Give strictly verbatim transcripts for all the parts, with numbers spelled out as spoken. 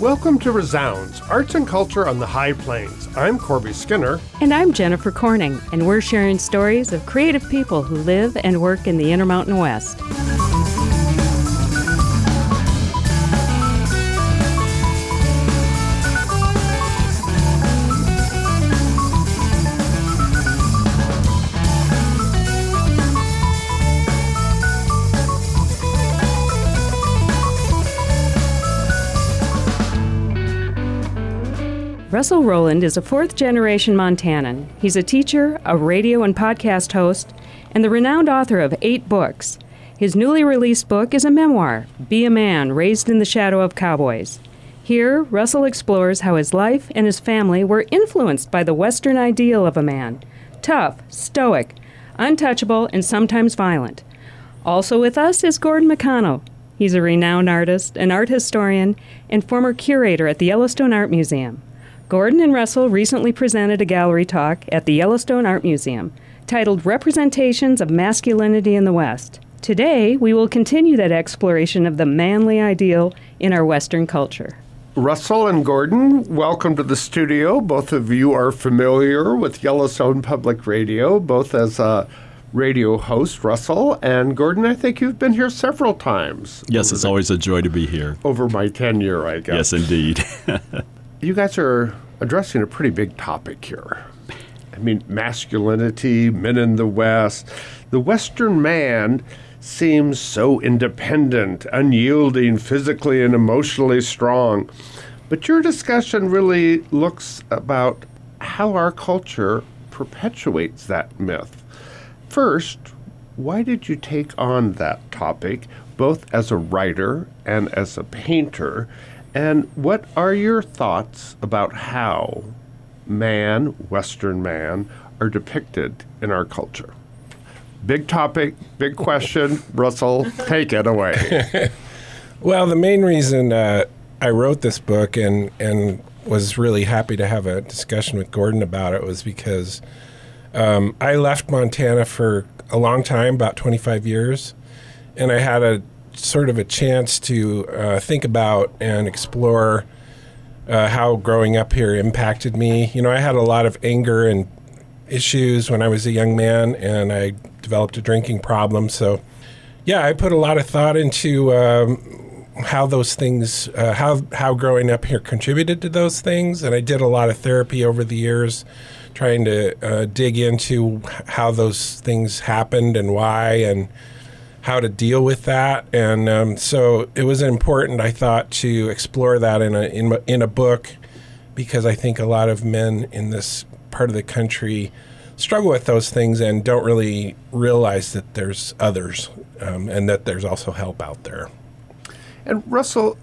Welcome to Resounds, Arts and Culture on the High Plains. I'm Corby Skinner. And I'm Jennifer Corning, and we're sharing stories of creative people who live and work in the Intermountain West. Russell Rowland is a fourth-generation Montanan. He's a teacher, a radio and podcast host, and the renowned author of eight books. His newly released book is a memoir, Be a Man, Raised in the Shadow of Cowboys. Here, Russell explores how his life and his family were influenced by the Western ideal of a man. Tough, stoic, untouchable, and sometimes violent. Also with us is Gordon McConnell. He's a renowned artist, an art historian, and former curator at the Yellowstone Art Museum. Gordon and Russell recently presented a gallery talk at the Yellowstone Art Museum titled Representations of Masculinity in the West. Today, we will continue that exploration of the manly ideal in our Western culture. Russell and Gordon, welcome to the studio. Both of you are familiar with Yellowstone Public Radio, both as a radio host, Russell, and Gordon, I think you've been here several times. Yes, it's the, always a joy to be here. Over my tenure, I guess. Yes, indeed. You guys are addressing a pretty big topic here. I mean, masculinity, men in the West. The Western man seems so independent, unyielding, physically and emotionally strong. But your discussion really looks about how our culture perpetuates that myth. First, why did you take on that topic, both as a writer and as a painter? And what are your thoughts about how man, Western man, are depicted in our culture? Big topic, big question. Russell, take it away. Well, the main reason uh, I wrote this book and, and was really happy to have a discussion with Gordon about it was because um, I left Montana for a long time, about twenty-five years, and I had a sort of a chance to uh, think about and explore uh, how growing up here impacted me. You know, I had a lot of anger and issues when I was a young man, and I developed a drinking problem. So, yeah, I put a lot of thought into um, how those things, uh, how how growing up here contributed to those things, and I did a lot of therapy over the years, trying to uh, dig into how those things happened and why, and how to deal with that. And um, so it was important, I thought, to explore that in a in, in a book, because I think a lot of men in this part of the country struggle with those things and don't really realize that there's others um, and that there's also help out there. And Russell,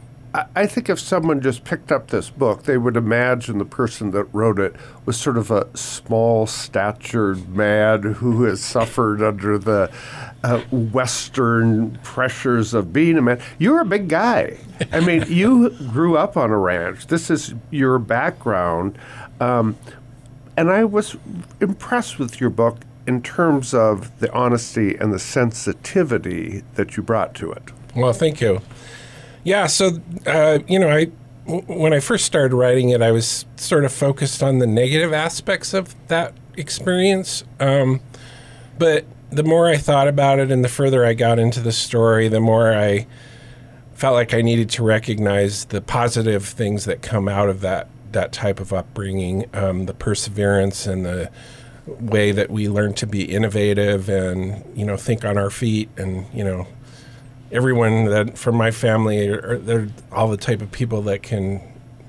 I think if someone just picked up this book, they would imagine the person that wrote it was sort of a small-statured man who has suffered under the uh, Western pressures of being a man. You're a big guy. I mean, you grew up on a ranch. This is your background. Um, and I was impressed with your book in terms of the honesty and the sensitivity that you brought to it. Well, thank you. Yeah, so, uh, you know, I when I first started writing it, I was sort of focused on the negative aspects of that experience. Um, but the more I thought about it and the further I got into the story, the more I felt like I needed to recognize the positive things that come out of that, that type of upbringing, um, the perseverance and the way that we learn to be innovative and, you know, think on our feet and, you know, everyone that from my family, are, they're all the type of people that can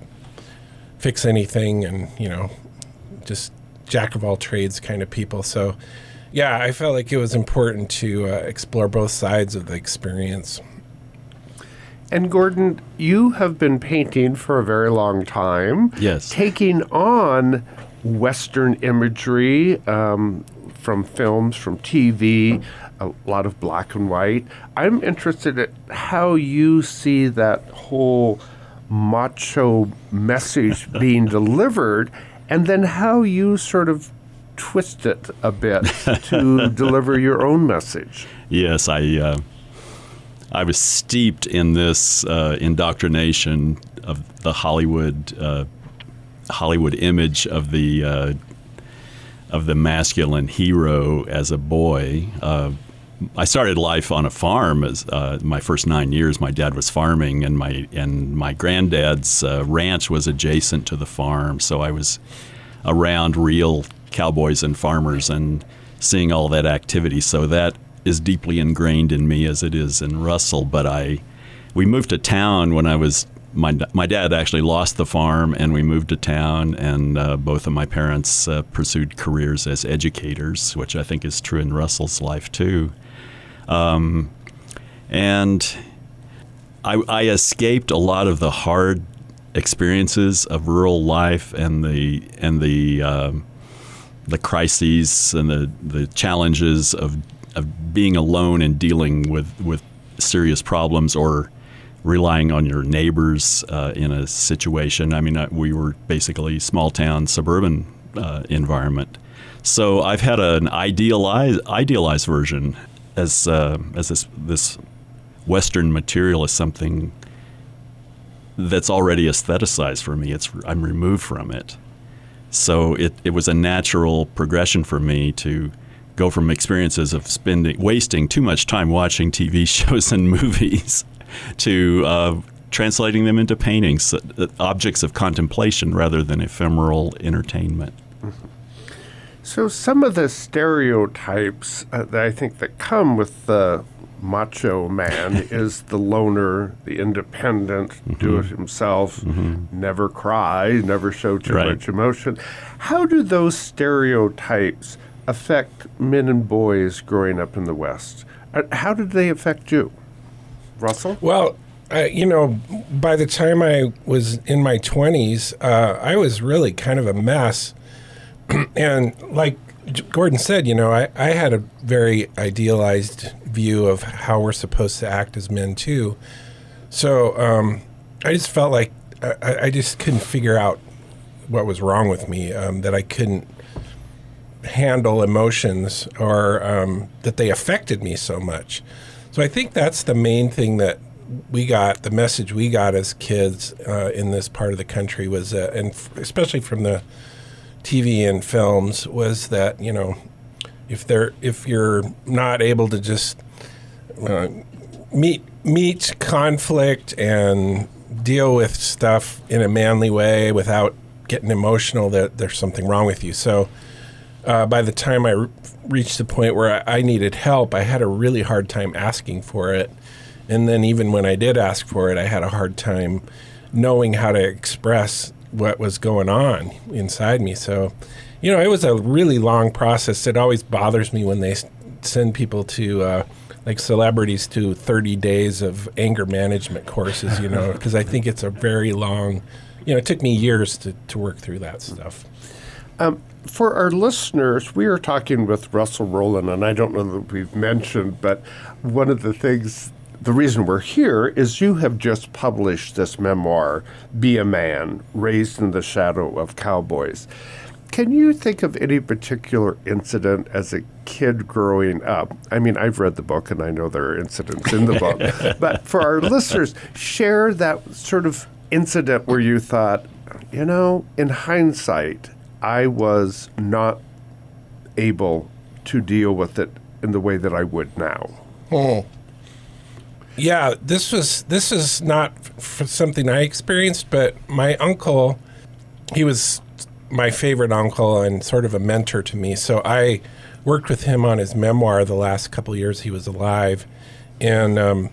fix anything and, you know, just jack of all trades kind of people. So, yeah, I felt like it was important to uh, explore both sides of the experience. And Gordon, you have been painting for a very long time. Yes. Taking on Western imagery um, from films, from T V, a lot of black and white. I'm interested in how you see that whole macho message being delivered, and then how you sort of twist it a bit to deliver your own message. Yes, I uh, I was steeped in this uh, indoctrination of the Hollywood uh, Hollywood image of the uh, of the masculine hero as a boy. Uh, I started life on a farm. As uh, my first nine years, my dad was farming, and my and my granddad's uh, ranch was adjacent to the farm. So I was around real cowboys and farmers and seeing all that activity. So that is deeply ingrained in me as it is in Russell. But I, we moved to town when I was. My my dad actually lost the farm, and we moved to town. And uh, both of my parents uh, pursued careers as educators, which I think is true in Russell's life too. Um, and I, I escaped a lot of the hard experiences of rural life and the and the um, the crises and the, the challenges of of being alone and dealing with, with serious problems or relying on your neighbors uh, in a situation. I mean, uh, we were basically small town suburban uh, environment. So I've had an idealized idealized version as uh, as this this Western material is something that's already aestheticized for me. It's I'm removed from it. So it, it was a natural progression for me to go from experiences of spending wasting too much time watching T V shows and movies to uh, translating them into paintings, uh, objects of contemplation rather than ephemeral entertainment. Mm-hmm. So some of the stereotypes uh, that I think that come with the macho man is the loner, the independent, mm-hmm. do it himself, mm-hmm. never cry, never show too right. much emotion. How do those stereotypes affect men and boys growing up in the West? Uh, how did they affect you? Russell? Well, uh, you know, by the time I was in my twenties, uh, I was really kind of a mess. And like Gordon said, you know, I, I had a very idealized view of how we're supposed to act as men, too. So um, I just felt like I, I just couldn't figure out what was wrong with me, um, that I couldn't handle emotions or um, that they affected me so much. So I think that's the main thing that we got, the message we got as kids uh, in this part of the country was, uh, and f- especially from the T V and films, was that, you know, if they're if you're not able to just uh, meet meet conflict and deal with stuff in a manly way without getting emotional, that there's something wrong with you. So uh, by the time I re- reached the point where I, I needed help, I had a really hard time asking for it. And then even when I did ask for it, I had a hard time knowing how to express what was going on inside me. So, you know, it was a really long process. It always bothers me when they s- send people to, uh, like celebrities to thirty days of anger management courses, you know, because I think it's a very long, you know, it took me years to, to work through that stuff. Um, for our listeners, we are talking with Russell Rowland, and I don't know that we've mentioned, but one of the things, the reason we're here is you have just published this memoir, Be a Man, Raised in the Shadow of Cowboys. Can you think of any particular incident as a kid growing up? I mean, I've read the book, and I know there are incidents in the book. But for our listeners, share that sort of incident where you thought, you know, in hindsight, I was not able to deal with it in the way that I would now. Oh. Yeah, this was this is not f- something I experienced, but my uncle, he was my favorite uncle and sort of a mentor to me. So I worked with him on his memoir the last couple of years he was alive, and um,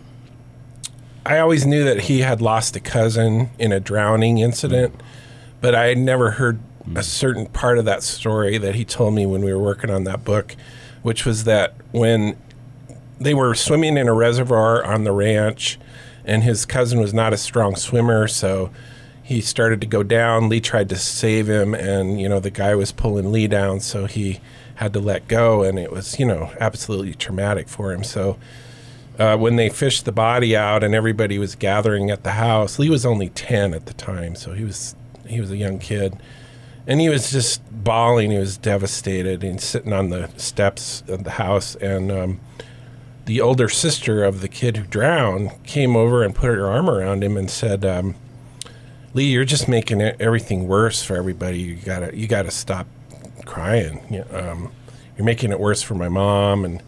I always knew that he had lost a cousin in a drowning incident, but I had never heard a certain part of that story that he told me when we were working on that book, which was that when they were swimming in a reservoir on the ranch, and his cousin was not a strong swimmer, so he started to go down. Lee tried to save him, and, you know, the guy was pulling Lee down, so he had to let go, and it was, you know, absolutely traumatic for him. So uh, when they fished the body out and everybody was gathering at the house, Lee was only ten at the time, so he was he was a young kid. And he was just bawling. He was devastated, and sitting on the steps of the house, and um, the older sister of the kid who drowned came over and put her arm around him and said, um, Lee, you're just making it, everything worse for everybody. You gotta you gotta stop crying. You know, um, you're making it worse for my mom, and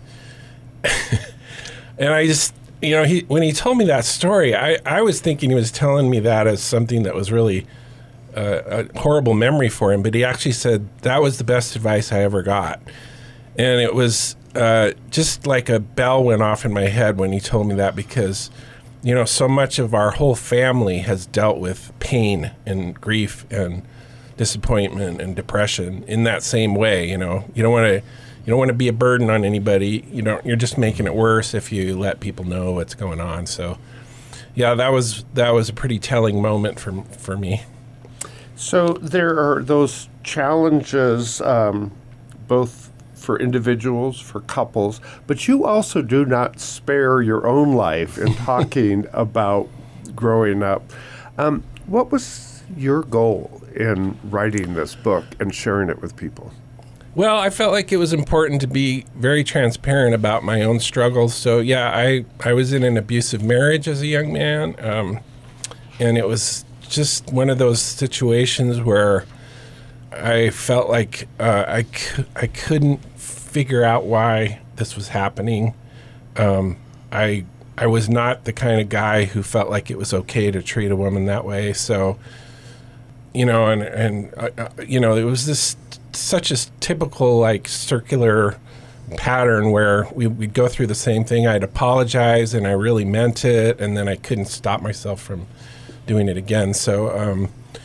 and I just you know he when he told me that story, I I was thinking he was telling me that as something that was really uh, a horrible memory for him, but he actually said that was the best advice I ever got, and it was uh, just like a bell went off in my head when he told me that, because you know so much of our whole family has dealt with pain and grief and disappointment and depression in that same way. You know, you don't want to you don't want to be a burden on anybody. You don't. You're just making it worse if you let people know what's going on. So, yeah, that was that was a pretty telling moment for for me. So there are those challenges, um, both for individuals, for couples, but you also do not spare your own life in talking about growing up. Um, what was your goal in writing this book and sharing it with people? Well, I felt like it was important to be very transparent about my own struggles. So, yeah, I, I was in an abusive marriage as a young man, um, and it was just one of those situations where I felt like uh, I, c- I couldn't figure out why this was happening. Um, I I was not the kind of guy who felt like it was okay to treat a woman that way. So, you know, and and uh, you know, it was this such a typical like circular pattern where we, we'd go through the same thing. I'd apologize, and I really meant it, and then I couldn't stop myself from doing it again. So, um,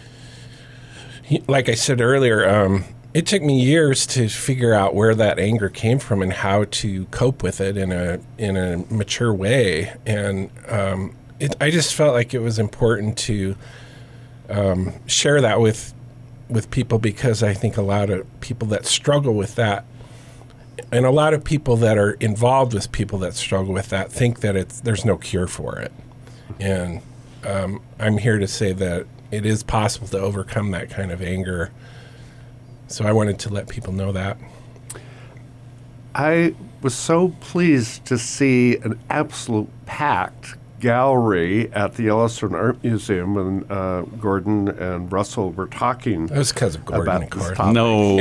he, like I said earlier, um, it took me years to figure out where that anger came from and how to cope with it in a in a mature way. And um, it, I just felt like it was important to um, share that with with people, because I think a lot of people that struggle with that, and a lot of people that are involved with people that struggle with that, think that it's there's no cure for it. And um, I'm here to say that it is possible to overcome that kind of anger. So I wanted to let people know that. I was so pleased to see an absolute packed gallery at the Yellowstone Art Museum when uh, Gordon and Russell were talking. That was because of Gordon about and this Gordon. topic.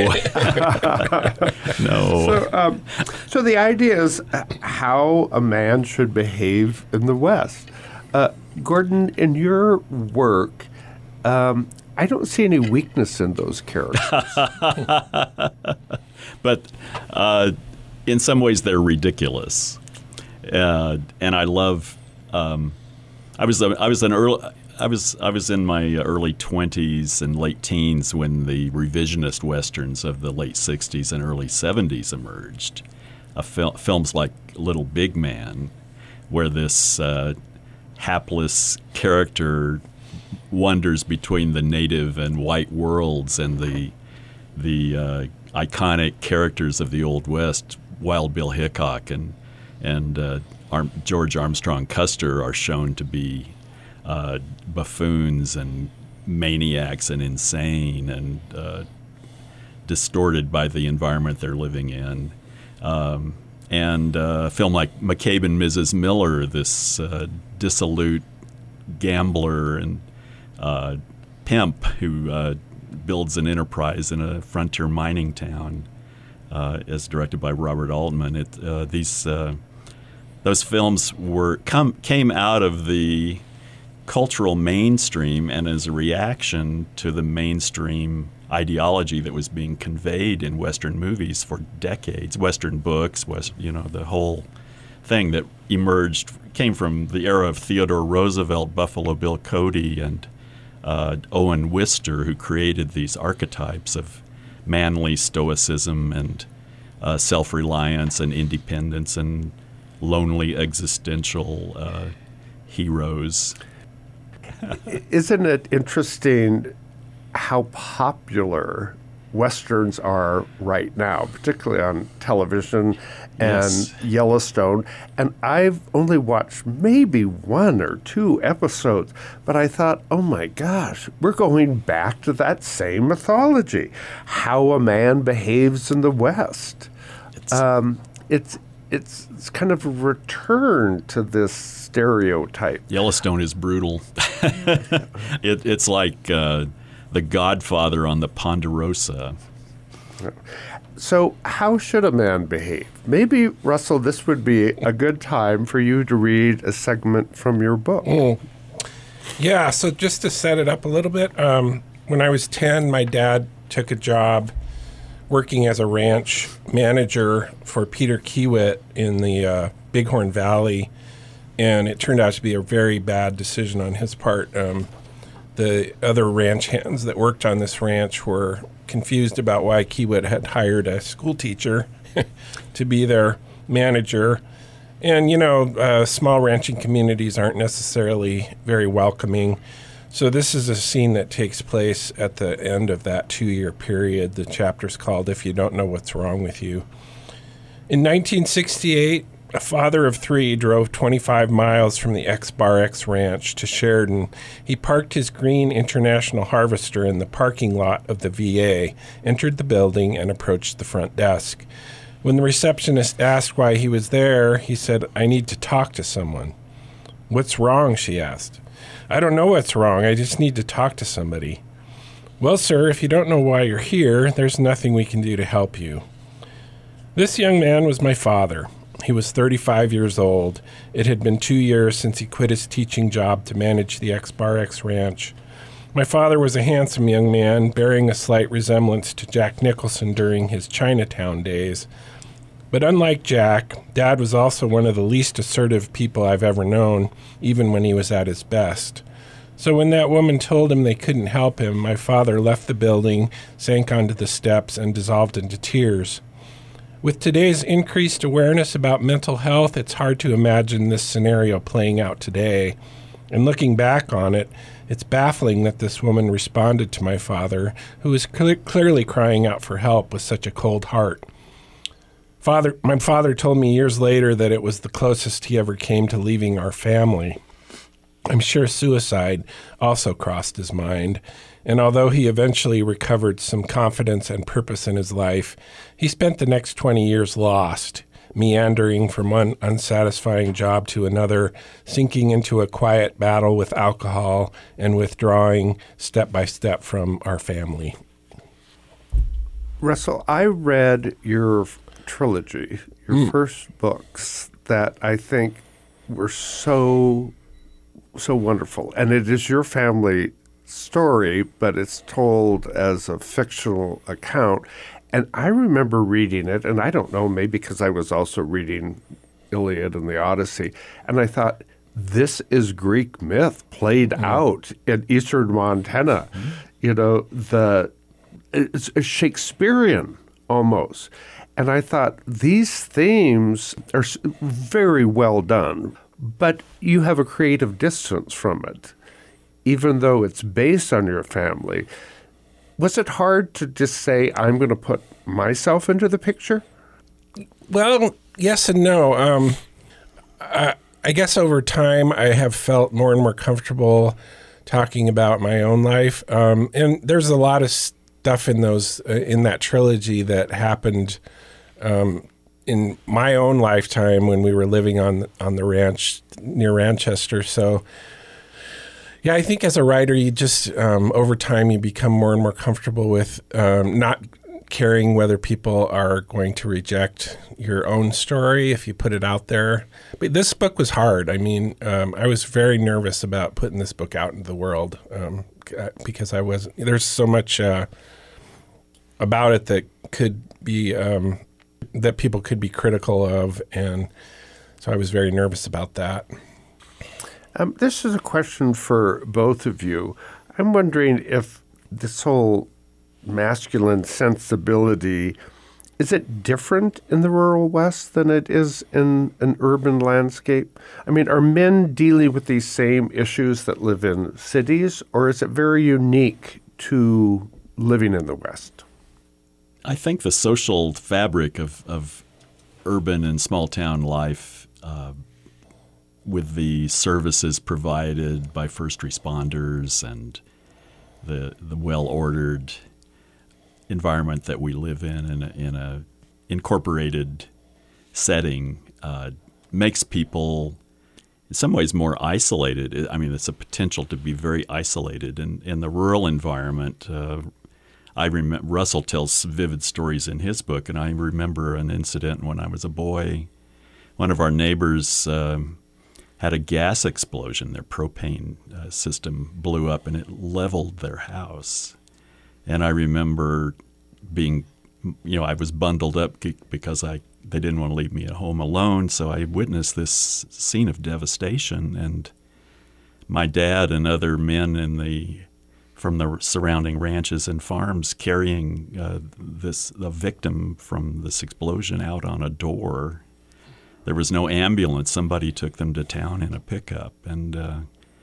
No. No. So, um, so the idea is how a man should behave in the West. Uh, Gordon, in your work, um, I don't see any weakness in those characters. But uh, in some ways, they're ridiculous, uh, and I love. Um, I was I was an early I was I was in my early twenties and late teens when the revisionist westerns of the late sixties and early seventies emerged. Uh, fil- films like Little Big Man, where this uh, hapless character wanders between the native and white worlds, and the the uh, iconic characters of the Old West, Wild Bill Hickok and and uh, Arm- George Armstrong Custer, are shown to be uh, buffoons and maniacs and insane and uh, distorted by the environment they're living in. Um, and uh, a film like McCabe and Missus Miller, this uh, dissolute gambler and uh, pimp who uh, builds an enterprise in a frontier mining town, uh, as directed by Robert Altman. It, uh, these uh, those films were come came out of the cultural mainstream and as a reaction to the mainstream ideology that was being conveyed in Western movies for decades, Western books, West, you know, the whole thing that emerged came from the era of Theodore Roosevelt, Buffalo Bill Cody, and uh, Owen Wister, who created these archetypes of manly stoicism and uh, self-reliance and independence and lonely existential uh, heroes. Isn't it interesting how popular Westerns are right now, particularly on television and Yes. Yellowstone? And I've only watched maybe one or two episodes, but I thought, oh my gosh, we're going back to that same mythology, how a man behaves in the West. It's, Um, it's it's, it's kind of a return to this stereotype. Yellowstone is brutal. it, it's like uh, the Godfather on the Ponderosa. So how should a man behave? Maybe, Russell, this would be a good time for you to read a segment from your book. Mm. Yeah, so just to set it up a little bit, um, when I was ten, my dad took a job working as a ranch manager for Peter Kiewit in the uh, Bighorn Valley, and it turned out to be a very bad decision on his part. Um, the other ranch hands that worked on this ranch were confused about why Kiewit had hired a school teacher to be their manager. And, you know, uh, small ranching communities aren't necessarily very welcoming. So this is a scene that takes place at the end of that two-year period. The chapter's called If You Don't Know What's Wrong With You. In nineteen sixty-eight, a father of three drove twenty-five miles from the X-Bar X Ranch to Sheridan. He parked his green International Harvester in the parking lot of the V A, entered the building, and approached the front desk. When the receptionist asked why he was there, he said, "I need to talk to someone." "What's wrong?" she asked. "I don't know what's wrong. I just need to talk to somebody." "Well, sir, if you don't know why you're here, there's nothing we can do to help you." This young man was my father. He was thirty-five years old. It had been two years since he quit his teaching job to manage the X-Bar X Ranch. My father was a handsome young man, bearing a slight resemblance to Jack Nicholson during his Chinatown days. But unlike Jack, Dad was also one of the least assertive people I've ever known, even when he was at his best. So when that woman told him they couldn't help him, my father left the building, sank onto the steps, and dissolved into tears. With today's increased awareness about mental health, it's hard to imagine this scenario playing out today. And looking back on it, it's baffling that this woman responded to my father, who was cl- clearly crying out for help with such a cold heart. Father, my father told me years later that it was the closest he ever came to leaving our family. I'm sure suicide also crossed his mind, and although he eventually recovered some confidence and purpose in his life, he spent the next twenty years lost, meandering from one unsatisfying job to another, sinking into a quiet battle with alcohol and withdrawing step by step from our family. Russell, I read your trilogy, your mm. first books, that I think were so, so wonderful. And it is your family story, but it's told as a fictional account. And I remember reading it, and I don't know, maybe because I was also reading Iliad and the Odyssey, and I thought, this is Greek myth played mm. out in eastern Montana. Mm. You know, the it's, it's Shakespearean almost. And I thought, these themes are very well done, but you have a creative distance from it, even though it's based on your family. Was it hard to just say, I'm going to put myself into the picture? Well, yes and no. Um, I, I guess over time I have felt more and more comfortable talking about my own life. Um, and there's a lot of stuff in those uh, in that trilogy that happened um, in my own lifetime when we were living on on the ranch near Ranchester. So, yeah, I think as a writer, you just um, over time you become more and more comfortable with um, not caring whether people are going to reject your own story if you put it out there. But this book was hard. I mean, um, I was very nervous about putting this book out into the world um, because I was there's so much uh, about it that could be um, that people could be critical of, and so I was very nervous about that. Um, this is a question for both of you. I'm wondering if this whole masculine sensibility, is it different in the rural West than it is in an urban landscape? I mean, are men dealing with these same issues that live in cities, or is it very unique to living in the West? I think the social fabric of, of urban and small town life, uh, with the services provided by first responders and the the well-ordered environment that we live in, in a, in a incorporated setting, uh, makes people in some ways more isolated. I mean, it's a potential to be very isolated. And in the rural environment, uh, I remember Russell tells vivid stories in his book, and I remember an incident when I was a boy. One of our neighbors um, had a gas explosion. Their propane uh, system blew up, and it leveled their house. And I remember being, you know, I was bundled up because I they didn't want to leave me at home alone, so I witnessed this scene of devastation. And my dad and other men in the from the surrounding ranches and farms carrying uh, this the victim from this explosion out on a door. There was no ambulance. Somebody took them to town in a pickup. And uh,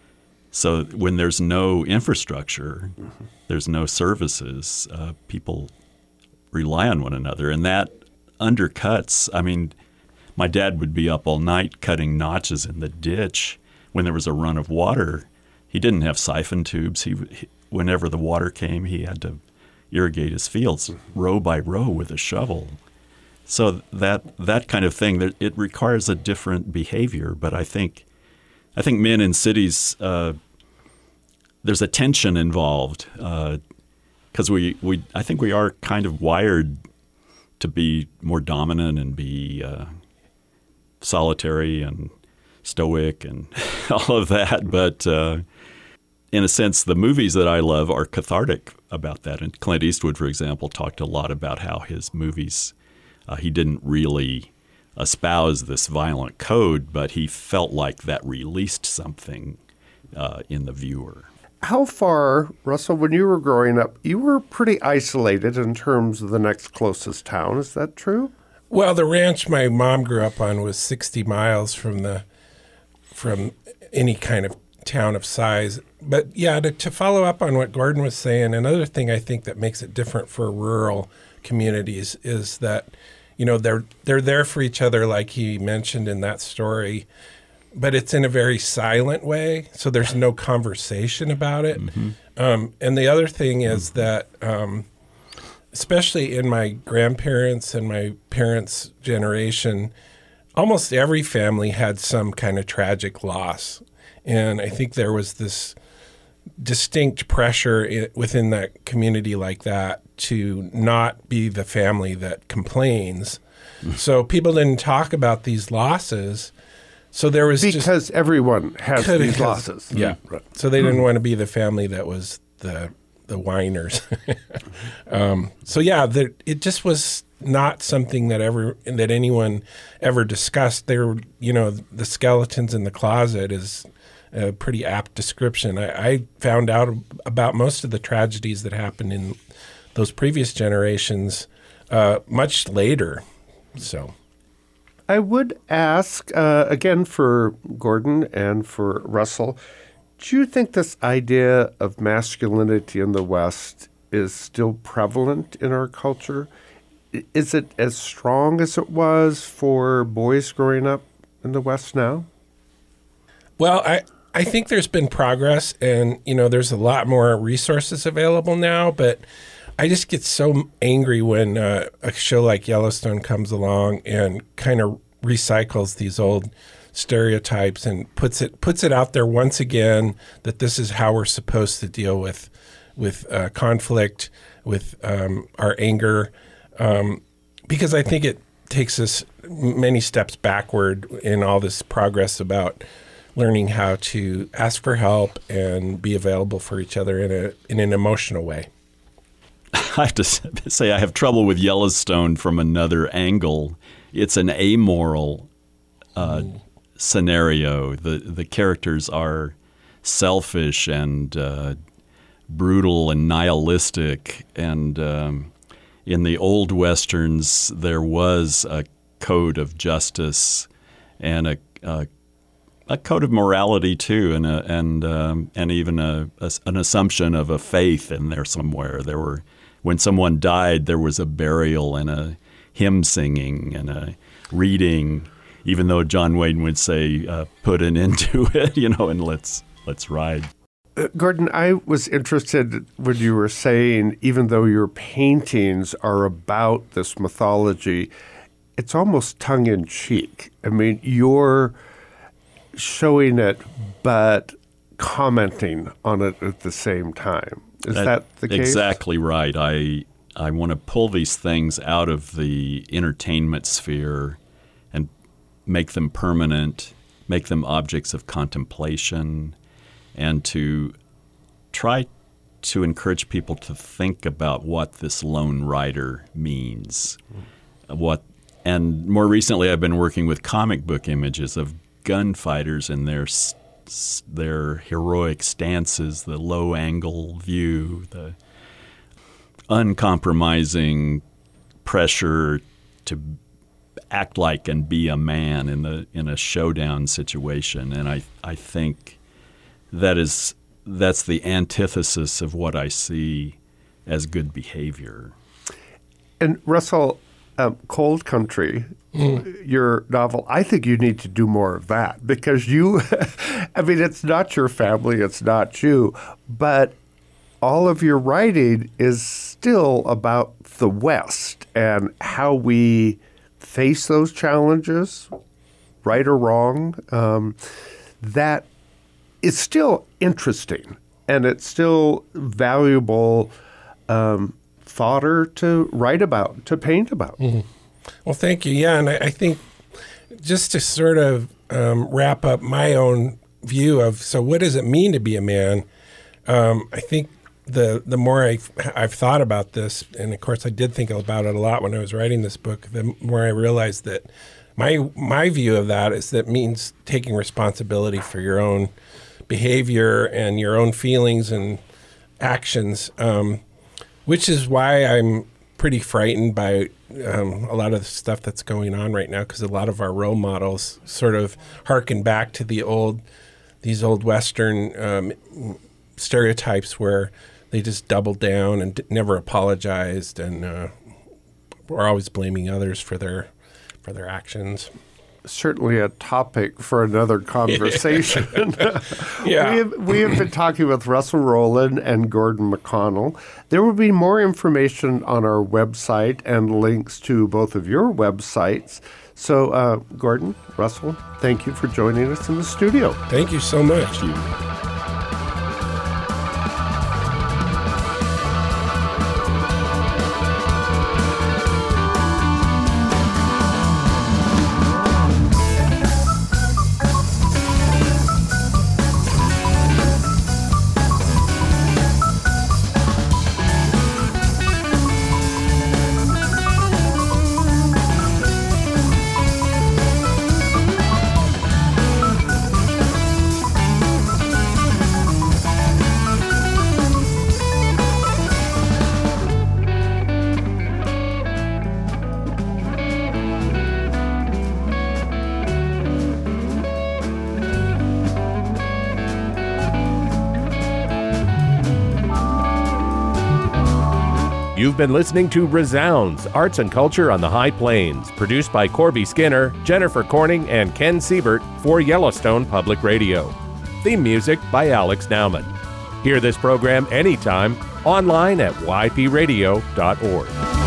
so when there's no infrastructure, mm-hmm. there's no services, uh, people rely on one another. And that undercuts, I mean, my dad would be up all night cutting notches in the ditch when there was a run of water. He didn't have siphon tubes. He, he whenever the water came, he had to irrigate his fields row by row with a shovel. So that that kind of thing, it requires a different behavior. But I think, I think men in cities, uh, there's a tension involved because uh, we, we I think we are kind of wired to be more dominant and be uh, solitary and stoic and all of that. But uh, in a sense, the movies that I love are cathartic about that. And Clint Eastwood, for example, talked a lot about how his movies, uh, he didn't really espouse this violent code, but he felt like that released something uh, in the viewer. How far, Russell, when you were growing up, you were pretty isolated in terms of the next closest town. Is that true? Well, the ranch my mom grew up on was sixty miles from the from any kind of town of size. But yeah, to, to follow up on what Gordon was saying, another thing I think that makes it different for rural communities is that, you know, they're they're there for each other, like he mentioned in that story. But it's in a very silent way, so there's no conversation about it. Mm-hmm. Um, and the other thing is that, um, especially in my grandparents' and my parents' generation, almost every family had some kind of tragic loss. And I think there was this distinct pressure I- within that community like that to not be the family that complains. Mm-hmm. So people didn't talk about these losses. So there was because just, everyone has these has, losses. Yeah. Mm-hmm. Right. So they didn't mm-hmm. want to be the family that was the the whiners. um, so yeah, the, it just was not something that ever that anyone ever discussed. They were, you know, the skeletons in the closet is a pretty apt description. I, I found out about most of the tragedies that happened in those previous generations uh, much later. So. I would ask, uh, again, for Gordon and for Russell, do you think this idea of masculinity in the West is still prevalent in our culture? Is it as strong as it was for boys growing up in the West now? Well, I, I think there's been progress, and, you know, there's a lot more resources available now, but I just get so angry when uh, a show like Yellowstone comes along and kind of recycles these old stereotypes and puts it puts it out there once again that this is how we're supposed to deal with with uh, conflict, with um, our anger, um, because I think it takes us many steps backward in all this progress about learning how to ask for help and be available for each other in a in an emotional way. I have to say I have trouble with Yellowstone from another angle. It's an amoral uh, scenario. The the characters are selfish and uh, brutal and nihilistic. And um, in the old Westerns, there was a code of justice and a, a, a code of morality too, and a, and um, and even a, a, an assumption of a faith in there somewhere. There were. When someone died, there was a burial and a hymn singing and a reading, even though John Wayne would say, uh, put an end to it, you know, and let's let's ride. Uh, Gordon, I was interested when you were saying, even though your paintings are about this mythology, it's almost tongue-in-cheek. I mean, you're showing it, but commenting on it at the same time. Is that, that the case? Exactly right. I I want to pull these things out of the entertainment sphere and make them permanent, make them objects of contemplation, and to try to encourage people to think about what this lone rider means. Mm. What, and more recently, I've been working with comic book images of gunfighters and their their heroic stances, the low-angle view, the uncompromising pressure to act like and be a man in the in a showdown situation. And I I think that is that's the antithesis of what I see as good behavior. And Russell, um, Cold Country, mm. your novel, I think you need to do more of that because you, I mean, it's not your family, it's not you, but all of your writing is still about the West and how we face those challenges, right or wrong. Um, that is still interesting and it's still valuable um, fodder to write about, to paint about. Mm-hmm. Well, thank you. Yeah, and I, I think just to sort of um, wrap up my own view of, so what does it mean to be a man? Um, I think the the more I've, I've thought about this, and of course I did think about it a lot when I was writing this book, the more I realized that my my view of that is that means taking responsibility for your own behavior and your own feelings and actions, um, which is why I'm pretty frightened by um, a lot of the stuff that's going on right now, because a lot of our role models sort of harken back to the old, these old Western um, stereotypes where they just doubled down and d- never apologized and uh, were always blaming others for their for their actions. Certainly a topic for another conversation. Yeah. we, have, we have been talking with Russell Rowland and Gordon McConnell. There will be more information on our website and links to both of your websites. So, uh, Gordon, Russell, thank you for joining us in the studio. Thank you so much. Thank you. You've been listening to Resounds, Arts and Culture on the High Plains, produced by Corby Skinner, Jennifer Corning, and Ken Siebert for Yellowstone Public Radio. Theme music by Alex Nauman. Hear this program anytime online at y p radio dot org.